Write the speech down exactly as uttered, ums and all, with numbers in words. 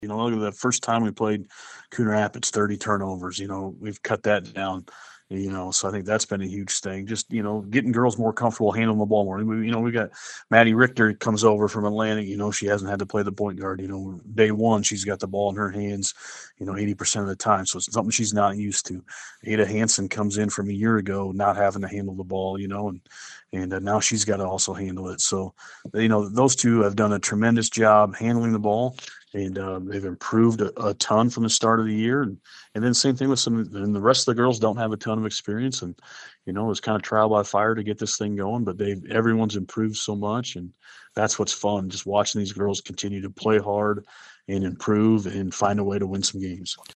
You know, look at the first time we played Coon Rapids, thirty turnovers. You know, we've cut that down. You know, so I think that's been a huge thing. Just you know, getting girls more comfortable handling the ball more. We, you know, we got Maddie Richter comes over from Atlantic. You know, she hasn't had to play the point guard. You know, day one she's got the ball in her hands. You know, eighty percent of the time, so it's something she's not used to. Ada Hansen comes in from a year ago, not having to handle the ball. You know, and and uh, now she's got to also handle it. So, you know, those two have done a tremendous job handling the ball, and uh, they've improved a, a ton from the start of the year. And, and then same thing with some, and the rest of the girls don't have a ton of experience, and you know it's kind of trial by fire to get this thing going. But they everyone's improved so much, and that's what's fun, just watching these girls continue to play hard and improve and find a way to win some games.